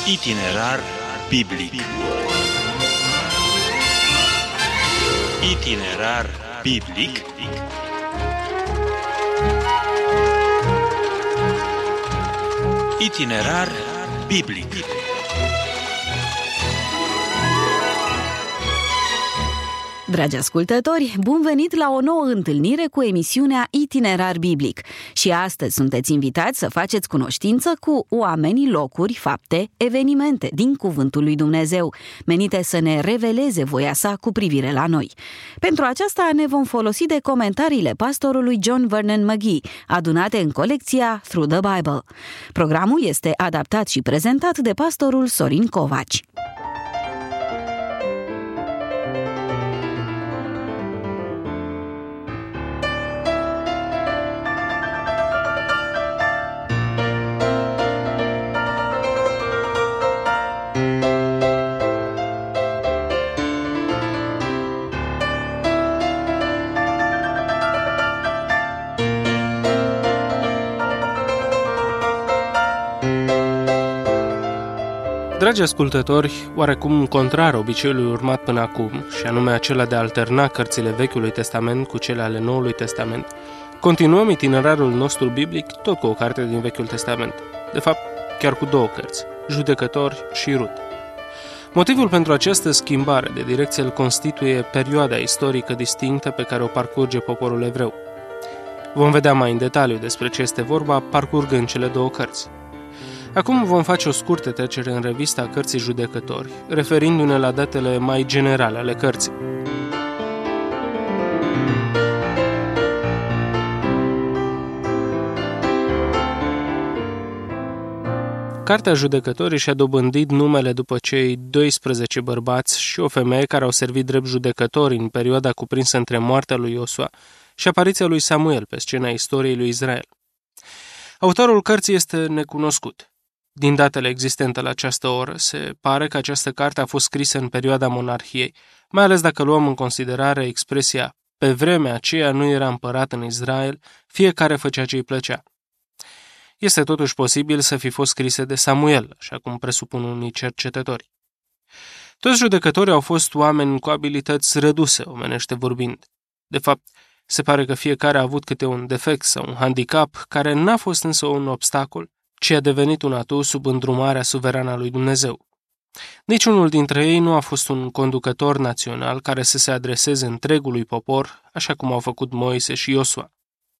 Itinerar biblic. Itinerar biblic. Itinerar biblic. Dragi ascultători, bun venit la o nouă întâlnire cu emisiunea Itinerar Biblic. Și astăzi sunteți invitați să faceți cunoștință cu oamenii, locuri, fapte, evenimente din Cuvântul lui Dumnezeu, menite să ne reveleze voia sa cu privire la noi. Pentru aceasta ne vom folosi de comentariile pastorului John Vernon McGee, adunate în colecția Through the Bible. Programul este adaptat și prezentat de pastorul Sorin Covaci. Dragi ascultători, oarecum contrar obiceiului urmat până acum, și anume acela de a alterna cărțile Vechiului Testament cu cele ale Noului Testament, continuăm itinerarul nostru biblic tot cu o carte din Vechiul Testament. De fapt, chiar cu două cărți, Judecători și Rut. Motivul pentru această schimbare de direcție îl constituie perioada istorică distinctă pe care o parcurge poporul evreu. Vom vedea mai în detaliu despre ce este vorba parcurgând cele două cărți. Acum vom face o scurtă trecere în revista cărții Judecători, referindu-ne la datele mai generale ale cărții. Cartea Judecătorii și-a dobândit numele după cei 12 bărbați și o femeie care au servit drept judecători în perioada cuprinsă între moartea lui Iosua și apariția lui Samuel pe scena istoriei lui Israel. Autorul cărții este necunoscut. Din datele existente la această oră, se pare că această carte a fost scrisă în perioada monarhiei, mai ales dacă luăm în considerare expresia "pe vremea aceea nu era împărat în Israel, fiecare făcea ce îi plăcea". Este totuși posibil să fi fost scrise de Samuel, așa cum presupun unii cercetători. Toți judecătorii au fost oameni cu abilități reduse, omenește vorbind. De fapt, se pare că fiecare a avut câte un defect sau un handicap, care n-a fost însă un obstacol, ci a devenit un atu sub îndrumarea suverană a lui Dumnezeu. Niciunul dintre ei nu a fost un conducător național care să se adreseze întregului popor, așa cum au făcut Moise și Iosua.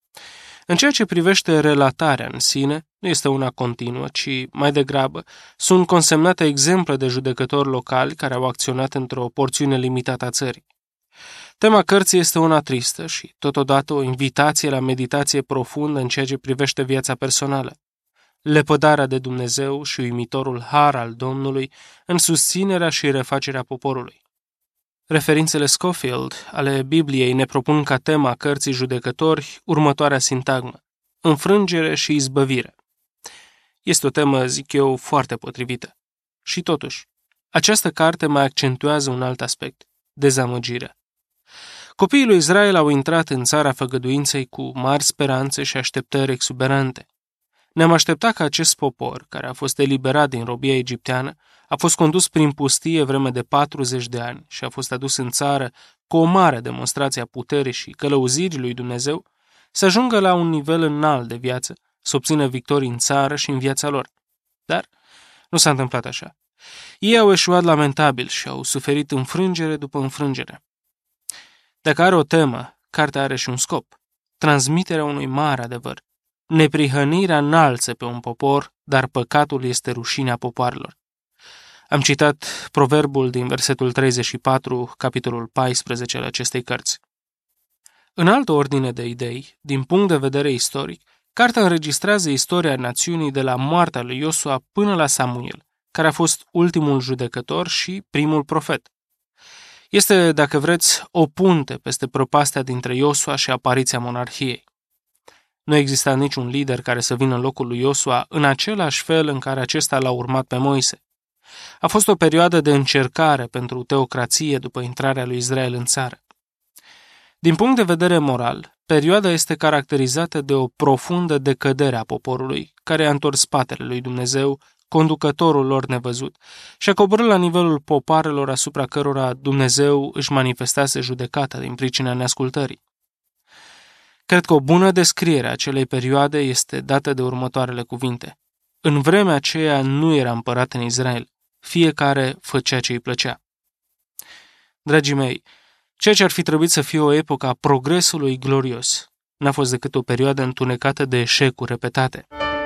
În ceea ce privește relatarea în sine, nu este una continuă, ci, mai degrabă, sunt consemnate exemple de judecători locali care au acționat într-o porțiune limitată a țării. Tema cărții este una tristă și, totodată, o invitație la meditație profundă în ceea ce privește viața personală, lepădarea de Dumnezeu și uimitorul har al Domnului în susținerea și refacerea poporului. Referințele Scofield ale Bibliei ne propun ca tema cărții Judecători următoarea sintagmă: înfrângere și izbăvire. Este o temă, zic eu, foarte potrivită. Și totuși, această carte mai accentuează un alt aspect: dezamăgirea. Copiii lui Israel au intrat în țara făgăduinței cu mari speranțe și așteptări exuberante. Ne-am așteptat ca acest popor, care a fost eliberat din robia egipteană, a fost condus prin pustie vreme de 40 de ani și a fost adus în țară cu o mare demonstrație a puterii și călăuzirii lui Dumnezeu, să ajungă la un nivel înalt de viață, să obțină victorii în țară și în viața lor. Dar nu s-a întâmplat așa. Ei au eșuat lamentabil și au suferit înfrângere după înfrângere. Dacă are o temă, cartea are și un scop: transmiterea unui mare adevăr. Neprihănirea înalță pe un popor, dar păcatul este rușinea popoarelor. Am citat proverbul din versetul 34, capitolul 14 al acestei cărți. În altă ordine de idei, din punct de vedere istoric, cartea înregistrează istoria națiunii de la moartea lui Iosua până la Samuel, care a fost ultimul judecător și primul profet. Este, dacă vreți, o punte peste prăpastia dintre Iosua și apariția monarhiei. Nu exista niciun lider care să vină în locul lui Iosua în același fel în care acesta l-a urmat pe Moise. A fost o perioadă de încercare pentru teocrație după intrarea lui Israel în țară. Din punct de vedere moral, perioada este caracterizată de o profundă decădere a poporului, care a întors spatele lui Dumnezeu, conducătorul lor nevăzut, și a coborât la nivelul popoarelor asupra cărora Dumnezeu își manifestase judecata din pricina neascultării. Cred că o bună descriere a acelei perioade este dată de următoarele cuvinte. În vremea aceea nu era împărat în Israel, fiecare făcea ce îi plăcea. Dragii mei, ceea ce ar fi trebuit să fie o epocă a progresului glorios n-a fost decât o perioadă întunecată de eșecuri repetate.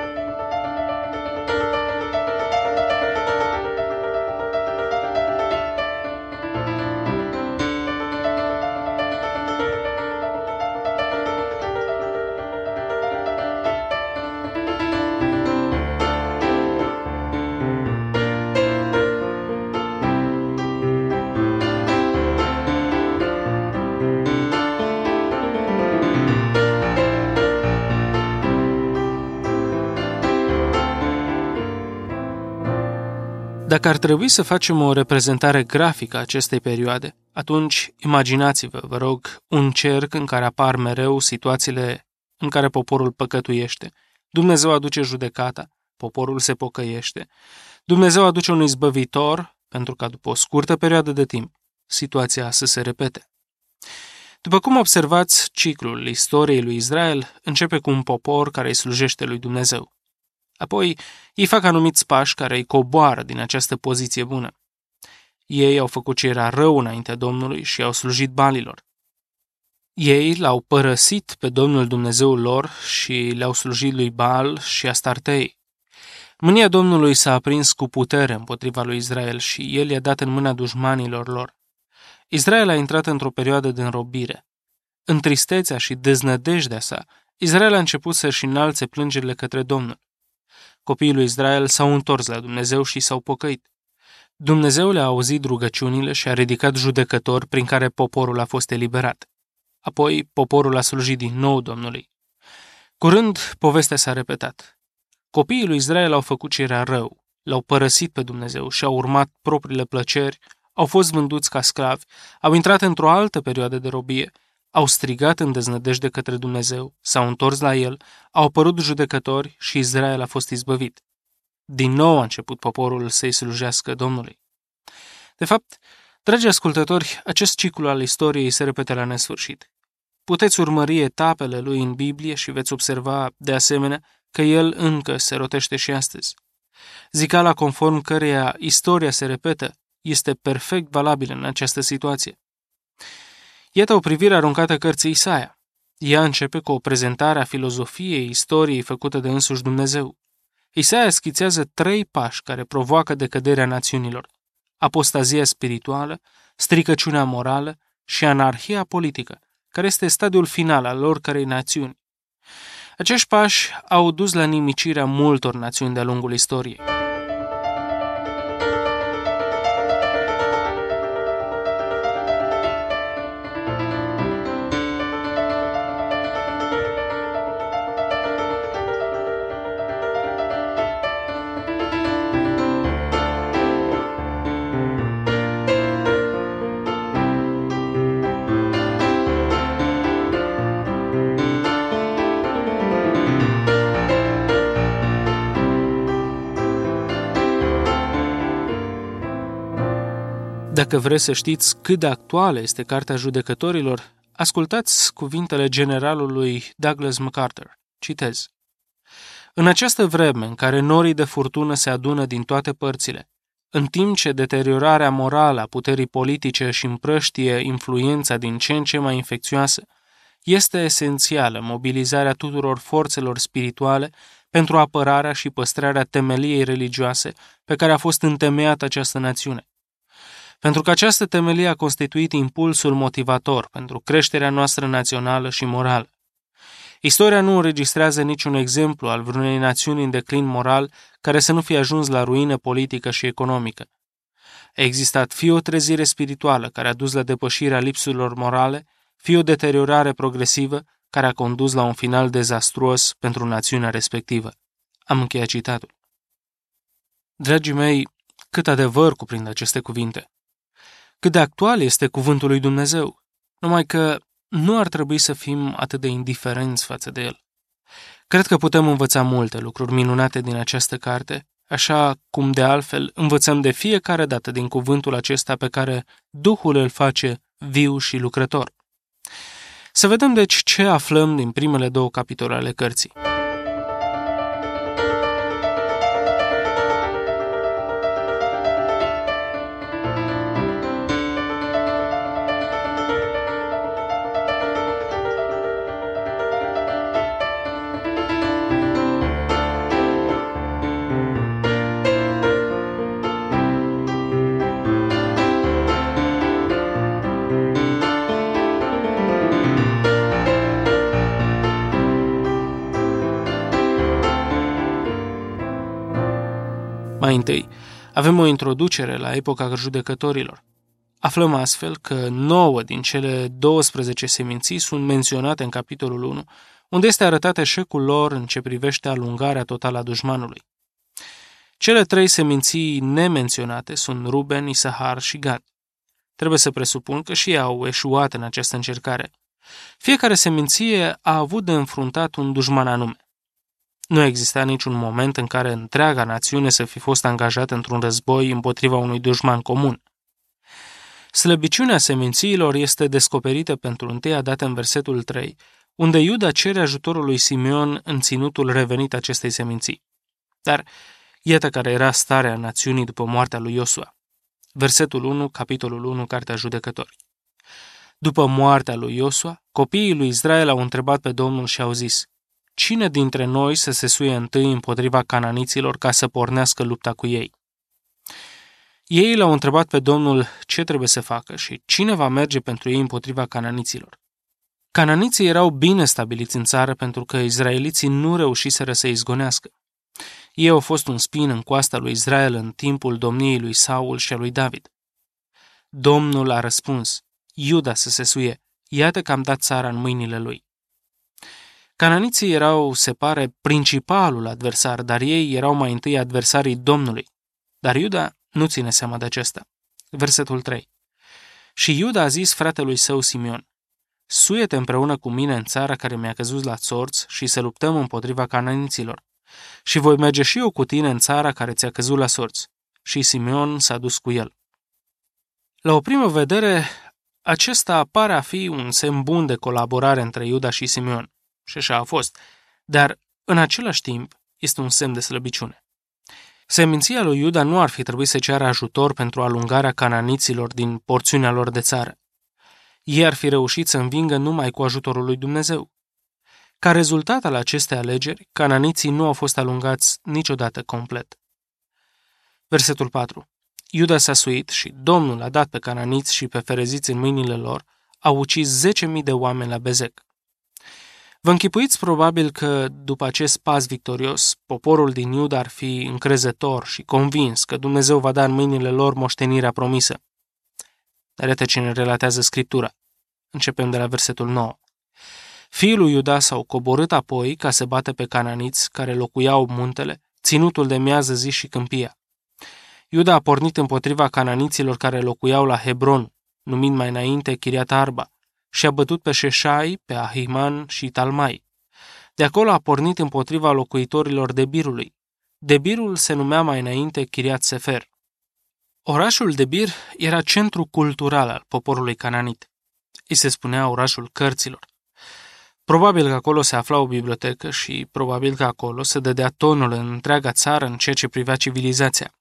Dacă ar trebui să facem o reprezentare grafică a acestei perioade, atunci imaginați-vă, vă rog, un cerc în care apar mereu situațiile în care poporul păcătuiește. Dumnezeu aduce judecata, poporul se pocăiește. Dumnezeu aduce un izbăvitor, pentru ca după o scurtă perioadă de timp, situația să se repete. După cum observați, ciclul istoriei lui Israel începe cu un popor care îi slujește lui Dumnezeu. Apoi, ei fac anumiți pași care îi coboară din această poziție bună. Ei au făcut ce era rău înaintea Domnului și au slujit balilor. Ei l-au părăsit pe Domnul Dumnezeul lor și le-au slujit lui Baal și Astartei. Mânia Domnului s-a aprins cu putere împotriva lui Israel și el i-a dat în mâna dușmanilor lor. Israel a intrat într-o perioadă de înrobire. În tristețea și deznădejdea sa, Israel a început să-și înalțe plângerile către Domnul. Copiii lui Israel s-au întors la Dumnezeu și s-au pocăit. Dumnezeu le-a auzit rugăciunile și a ridicat judecători prin care poporul a fost eliberat. Apoi poporul a slujit din nou Domnului. Curând, povestea s-a repetat. Copiii lui Israel au făcut ce era rău, l-au părăsit pe Dumnezeu și au urmat propriile plăceri, au fost vânduți ca sclavi, au intrat într-o altă perioadă de robie, au strigat în deznădejde către Dumnezeu, s-au întors la El, au apărut judecători și Israel a fost izbăvit. Din nou a început poporul să-i slujească Domnului. De fapt, dragi ascultători, acest ciclu al istoriei se repete la nesfârșit. Puteți urmări etapele lui în Biblie și veți observa, de asemenea, că el încă se rotește și astăzi. Zicala conform căreia istoria se repetă este perfect valabilă în această situație. Iată o privire aruncată cărții Isaia. Ea începe cu o prezentare a filozofiei istoriei făcută de însuși Dumnezeu. Isaia schițează 3 pași care provoacă decăderea națiunilor: apostazia spirituală, stricăciunea morală și anarhia politică, care este stadiul final al oricărei națiuni. Acești pași au dus la nimicirea multor națiuni de-a lungul istoriei. Dacă vreți să știți cât de actuală este Cartea Judecătorilor, ascultați cuvintele generalului Douglas MacArthur. Citez. În această vreme în care norii de furtună se adună din toate părțile, în timp ce deteriorarea morală a puterii politice își împrăștie influența din ce în ce mai infecțioasă, este esențială mobilizarea tuturor forțelor spirituale pentru apărarea și păstrarea temeliei religioase pe care a fost întemeiată această națiune. Pentru că această temelie a constituit impulsul motivator pentru creșterea noastră națională și morală. Istoria nu înregistrează niciun exemplu al vreunei națiuni în declin moral care să nu fie ajuns la ruină politică și economică. A existat fie o trezire spirituală care a dus la depășirea lipsurilor morale, fie o deteriorare progresivă care a condus la un final dezastruos pentru națiunea respectivă. Am încheiat citatul. Dragii mei, cât adevăr cuprind aceste cuvinte! Cât de actual este cuvântul lui Dumnezeu, numai că nu ar trebui să fim atât de indiferenți față de el. Cred că putem învăța multe lucruri minunate din această carte așa cum de altfel învățăm de fiecare dată din cuvântul acesta pe care Duhul îl face viu și lucrător. Să vedem deci ce aflăm din primele 2 capitole ale cărții. Mai întâi, avem o introducere la epoca judecătorilor. Aflăm astfel că 9 din cele 12 seminții sunt menționate în capitolul 1, unde este arătat eșecul lor în ce privește alungarea totală a dușmanului. Cele 3 seminții nemenționate sunt Ruben, Isahar și Gad. Trebuie să presupun că și ei au eșuat în această încercare. Fiecare seminție a avut de înfruntat un dușman anume. Nu exista niciun moment în care întreaga națiune să fi fost angajată într-un război împotriva unui dușman comun. Slăbiciunea semințiilor este descoperită pentru întâia dată în versetul 3, unde Iuda cere ajutorul lui Simeon în ținutul revenit acestei seminții. Dar iată care era starea națiunii după moartea lui Iosua. Versetul 1, capitolul 1, Cartea Judecători. După moartea lui Iosua, copiii lui Israel au întrebat pe Domnul și au zis: cine dintre noi să se suie întâi împotriva cananiților ca să pornească lupta cu ei? Ei l-au întrebat pe Domnul ce trebuie să facă și cine va merge pentru ei împotriva cananiților. Cananiții erau bine stabiliți în țară pentru că izraeliții nu reușiseră să izgonească. Ei au fost un spin în coasta lui Israel în timpul domniei lui Saul și a lui David. Domnul a răspuns: Iuda să se suie, iată că am dat țara în mâinile lui. Cananiții erau, se pare, principalul adversar, dar ei erau mai întâi adversarii Domnului. Dar Iuda nu ține seama de acesta. Versetul 3. Și Iuda a zis fratelui său Simeon: suie-te împreună cu mine în țara care mi-a căzut la sorți și să luptăm împotriva cananiților. Și voi merge și eu cu tine în țara care ți-a căzut la sorți. Și Simeon s-a dus cu el. La o primă vedere, acesta pare a fi un semn bun de colaborare între Iuda și Simeon. Și așa a fost. Dar, în același timp, este un semn de slăbiciune. Seminția lui Iuda nu ar fi trebuit să ceară ajutor pentru alungarea cananiților din porțiunea lor de țară. Ei ar fi reușit să învingă numai cu ajutorul lui Dumnezeu. Ca rezultat al acestei alegeri, cananiții nu au fost alungați niciodată complet. Versetul 4. Iuda s-a suit și Domnul a dat pe cananiți și pe fereziți în mâinile lor, au ucis 10.000 de oameni la Bezec. Vă închipuiți probabil că, după acest pas victorios, poporul din Iuda ar fi încrezător și convins că Dumnezeu va da în mâinile lor moștenirea promisă. Dar iată ce ne relatează Scriptura. Începem de la versetul 9. Fiii lui Iuda s-au coborât apoi ca să bată pe cananiți care locuiau muntele, ținutul de miază zi și câmpia. Iuda a pornit împotriva cananiților care locuiau la Hebron, numind mai înainte Chiriat Arba, și a bătut pe Șeșai, pe Ahiman și Talmai. De acolo a pornit împotriva locuitorilor Debirului. Debirul se numea mai înainte Chiriat Sefer. Orașul Debir era centru cultural al poporului cananit. Îi se spunea orașul cărților. Probabil că acolo se afla o bibliotecă și probabil că acolo se dădea tonul în întreaga țară în ceea ce privea civilizația.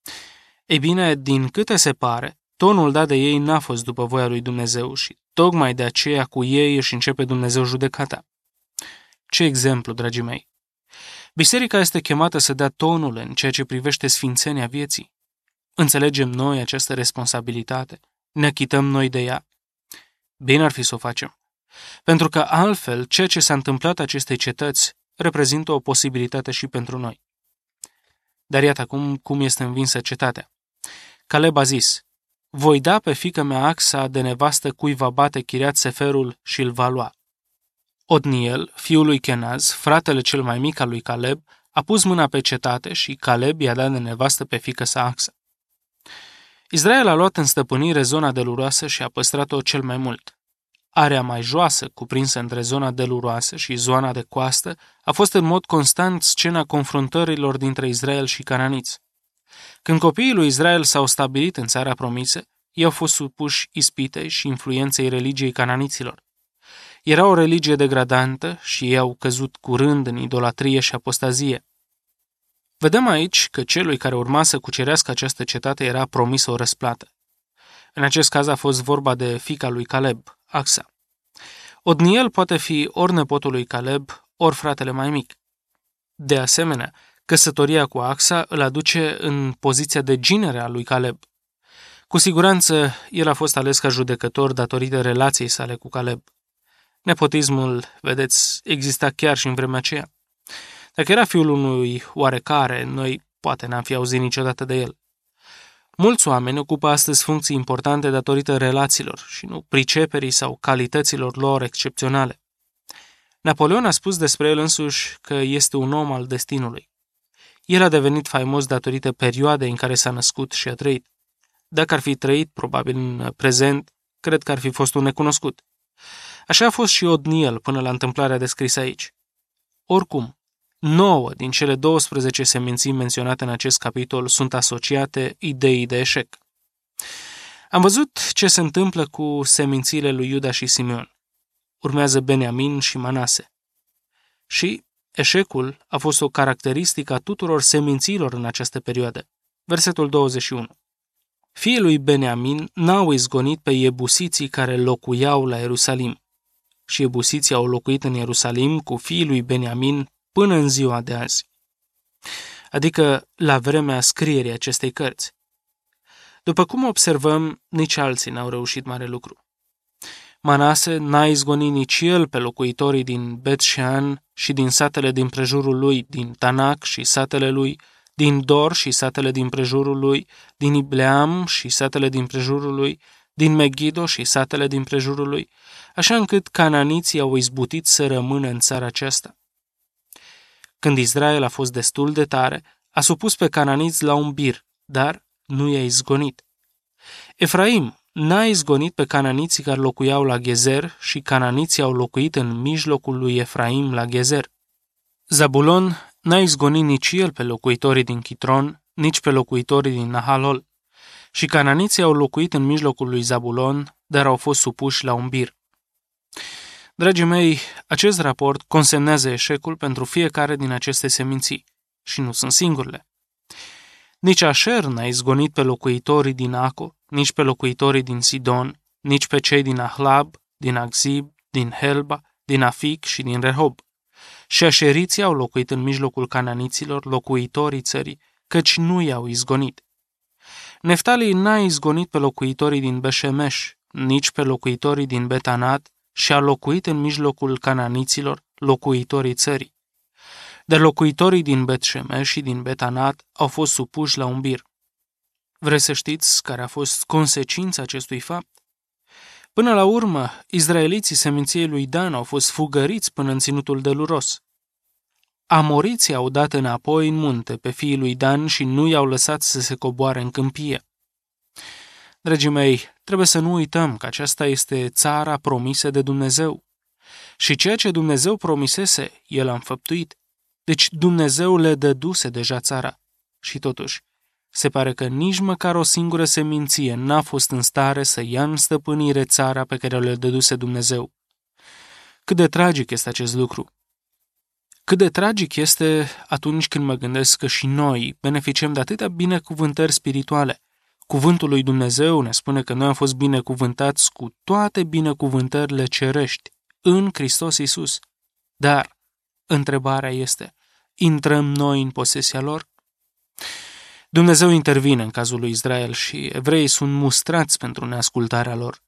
Ei bine, din câte se pare, tonul dat de ei n-a fost după voia lui Dumnezeu și tocmai de aceea cu ei își începe Dumnezeu judecata. Ce exemplu, dragii mei! Biserica este chemată să dea tonul în ceea ce privește sfințenia vieții. Înțelegem noi această responsabilitate? Ne achităm noi de ea? Bine ar fi să o facem. Pentru că altfel, ceea ce s-a întâmplat acestei cetăți reprezintă o posibilitate și pentru noi. Dar iată acum cum este învinsă cetatea. Caleb a zis: voi da pe fiica mea Axa de nevastă cui va bate Chiriat Seferul și îl va lua. Otniel, fiul lui Kenaz, fratele cel mai mic al lui Caleb, a pus mâna pe cetate și Caleb i-a dat de nevastă pe fiica sa Axa. Israel a luat în stăpânire zona deluroasă și a păstrat-o cel mai mult. area mai joasă, cuprinsă între zona deluroasă și zona de coastă, a fost în mod constant scena confruntărilor dintre Israel și cananiți. Când copiii lui Israel s-au stabilit în țara promisă, ei au fost supuși ispitei și influenței religiei cananiților. Era o religie degradantă și ei au căzut curând în idolatrie și apostazie. Vedem aici că celui care urma să cucerească această cetate era promisă o răsplată. În acest caz a fost vorba de fiica lui Caleb, Axa. Otniel poate fi ori nepotul lui Caleb, ori fratele mai mic. De asemenea, căsătoria cu Axa îl aduce în poziția de ginere a lui Caleb. Cu siguranță, el a fost ales ca judecător datorită relației sale cu Caleb. Nepotismul, vedeți, exista chiar și în vremea aceea. Dacă era fiul unui oarecare, noi poate n-am fi auzit niciodată de el. Mulți oameni ocupă astăzi funcții importante datorită relațiilor și nu priceperii sau calităților lor excepționale. Napoleon a spus despre el însuși că este un om al destinului. El a devenit faimos datorită perioadei în care s-a născut și a trăit. Dacă ar fi trăit, probabil în prezent, cred că ar fi fost un necunoscut. Așa a fost și Otniel până la întâmplarea descrisă aici. Oricum, 9 din cele 12 seminții menționate în acest capitol sunt asociate ideii de eșec. Am văzut ce se întâmplă cu semințiile lui Iuda și Simeon. Urmează Beniamin și Manase. Și eșecul a fost o caracteristică a tuturor semințiilor în această perioadă. Versetul 21. Fiii lui Beniamin n-au izgonit pe iebusiții care locuiau la Ierusalim. Și iebusiții au locuit în Ierusalim cu fiii lui Beniamin până în ziua de azi. Adică la vremea scrierii acestei cărți. După cum observăm, nici alții n-au reușit mare lucru. Manase n-a izgonit nici el pe locuitorii din Bet-Shean și din satele din prejurul lui, din Tanac și satele lui, din Dor și satele din prejurul lui, din Ibleam și satele din prejurul lui, din Megiddo și satele din prejurul lui, așa încât cananiții au izbutit să rămână în țara aceasta. Când Israel a fost destul de tare, a supus pe cananiți la un bir, dar nu i-a izgonit. Efraim n-a izgonit pe cananiții care locuiau la Gezer și cananiții au locuit în mijlocul lui Efraim la Gezer. Zabulon n-a izgonit nici el pe locuitorii din Chitron, nici pe locuitorii din Nahalol. Și cananiții au locuit în mijlocul lui Zabulon, dar au fost supuși la un bir. Dragii mei, acest raport consemnează eșecul pentru fiecare din aceste seminții. Și nu sunt singurele. Nici Asher n-a izgonit pe locuitorii din Aco, nici pe locuitorii din Sidon, nici pe cei din Ahlab, din Akzib, din Helba, din Afic și din Rehob. Și așeriții au locuit în mijlocul cananiților, locuitorii țării, căci nu i-au izgonit. Neftali n-a izgonit pe locuitorii din Beșemeș, nici pe locuitorii din Betanat, și a locuit în mijlocul cananiților, locuitorii țării. Dar locuitorii din Bet-Shemesh și din Betanat au fost supuși la un bir. Vreți să știți care a fost consecința acestui fapt? Până la urmă, izraeliții seminției lui Dan au fost fugăriți până în ținutul deluros. Amoriții au dat înapoi în munte pe fiii lui Dan și nu i-au lăsat să se coboare în câmpie. Dragii mei, trebuie să nu uităm că aceasta este țara promisă de Dumnezeu. Și ceea ce Dumnezeu promisese, El a înfăptuit. Deci Dumnezeu le dăduse deja țara. Și totuși, se pare că nici măcar o singură seminție n-a fost în stare să ia în stăpânire țara pe care le dăduse Dumnezeu. Cât de tragic este acest lucru! Cât de tragic este atunci când mă gândesc că și noi beneficiem de atâtea binecuvântări spirituale. Cuvântul lui Dumnezeu ne spune că noi am fost binecuvântați cu toate binecuvântările cerești în Hristos Iisus. Dar întrebarea este, intrăm noi în posesia lor? Dumnezeu intervine în cazul lui Israel și evreii sunt mustrați pentru neascultarea lor.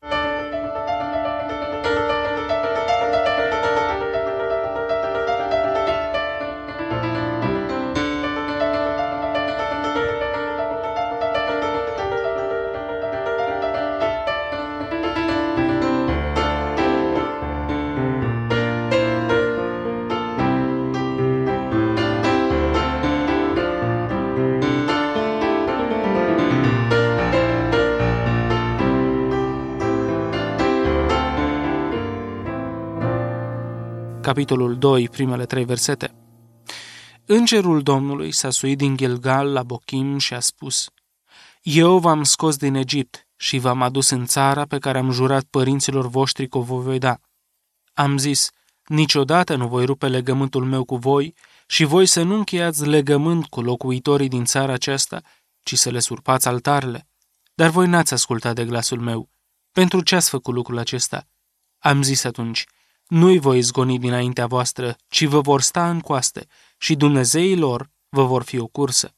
capitolul 2, primele 3 versete. Îngerul Domnului s-a suit din Gilgal la Bochim și a spus: Eu v-am scos din Egipt și v-am adus în țara pe care am jurat părinților voștri că o voi da. Am zis: niciodată nu voi rupe legământul meu cu voi și voi să nu încheiați legământ cu locuitorii din țara aceasta, ci să le surpați altarele. Dar voi n-ați ascultat de glasul meu. Pentru ce ați făcut lucrul acesta? Am zis atunci: nu-i voi izgoni dinaintea voastră, ci vă vor sta în coaste și Dumnezeii lor vă vor fi o cursă.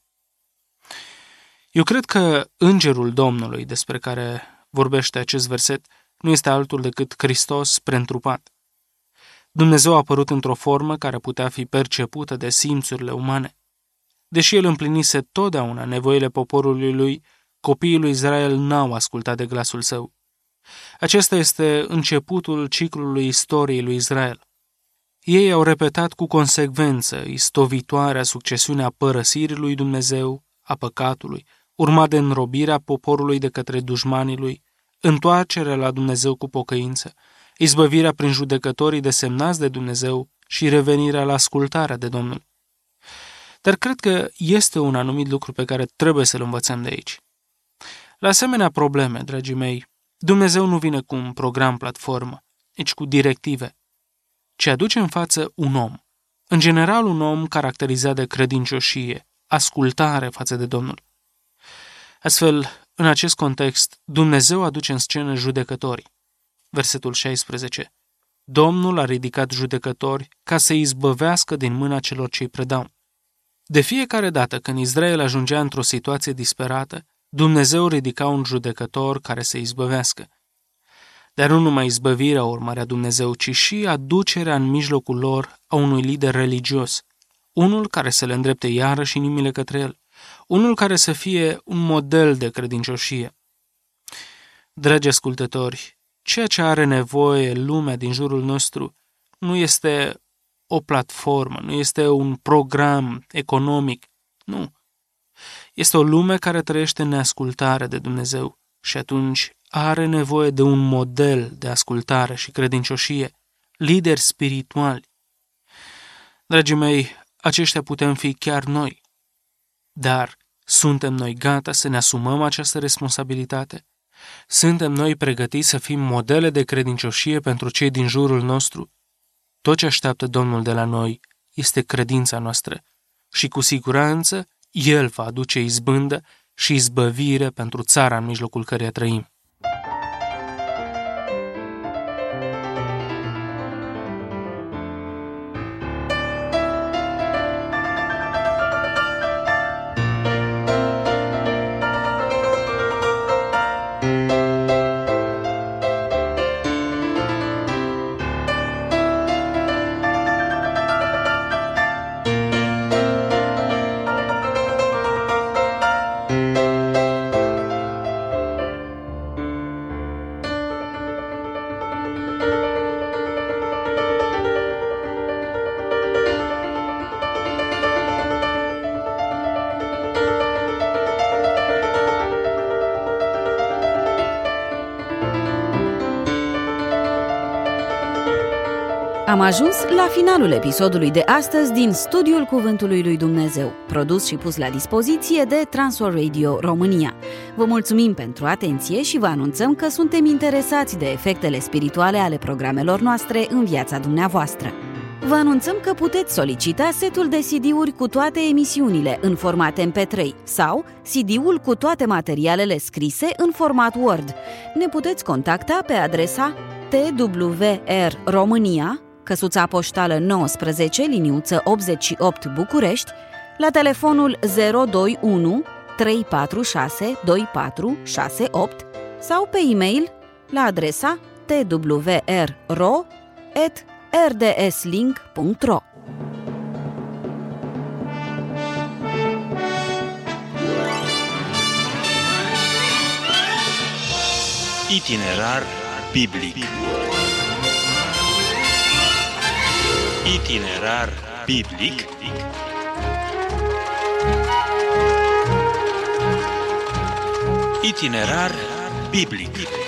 Eu cred că îngerul Domnului despre care vorbește acest verset nu este altul decât Hristos preîntrupat. Dumnezeu a apărut într-o formă care putea fi percepută de simțurile umane. Deși el împlinise totdeauna nevoile poporului lui, copiii lui Israel n-au ascultat de glasul său. Acesta este începutul ciclului istoriei lui Israel. Ei au repetat cu consecvență istovitoarea succesiunea părăsirii lui Dumnezeu, a păcatului, urmat de înrobirea poporului de către dușmanii lui, întoarcerea la Dumnezeu cu pocăință, izbăvirea prin judecătorii desemnați de Dumnezeu și revenirea la ascultarea de Domnul. Dar cred că este un anumit lucru pe care trebuie să-l învățăm de aici. La asemenea probleme, dragii mei, Dumnezeu nu vine cu un program platformă, nici cu directive, ci aduce în față un om, în general un om caracterizat de credincioșie, ascultare față de Domnul. Astfel, în acest context, Dumnezeu aduce în scenă judecătorii. Versetul 16. Domnul a ridicat judecători ca să izbăvească din mâna celor ce-i predau. De fiecare dată când Israel ajungea într-o situație disperată, Dumnezeu ridica un judecător care să izbăvească. Dar nu numai izbăvirea urmărea Dumnezeu, ci și aducerea în mijlocul lor a unui lider religios, unul care să le îndrepte iarăși inimile către el, unul care să fie un model de credincioșie. Dragi ascultători, ceea ce are nevoie lumea din jurul nostru nu este o platformă, nu este un program economic, nu. Este o lume care trăiește în neascultare de Dumnezeu și atunci are nevoie de un model de ascultare și credincioșie, lideri spirituali. Dragii mei, aceștia putem fi chiar noi, dar suntem noi gata să ne asumăm această responsabilitate? Suntem noi pregătiți să fim modele de credincioșie pentru cei din jurul nostru? Tot ce așteaptă Domnul de la noi este credința noastră și cu siguranță El va aduce izbândă și izbăvire pentru țara în mijlocul căreia trăim. Am ajuns la finalul episodului de astăzi din Studiul Cuvântului lui Dumnezeu, produs și pus la dispoziție de Transworld Radio România. Vă mulțumim pentru atenție și vă anunțăm că suntem interesați de efectele spirituale ale programelor noastre în viața dumneavoastră. Vă anunțăm că puteți solicita setul de CD-uri cu toate emisiunile în format MP3 sau CD-ul cu toate materialele scrise în format Word. Ne puteți contacta pe adresa TWR România, căsuța poștală 19, liniuță 88 București, la telefonul 021 346 2468 sau pe e-mail la adresa twrro@rdslink.ro. Itinerar biblic. Itinerar biblic. Itinerar biblic.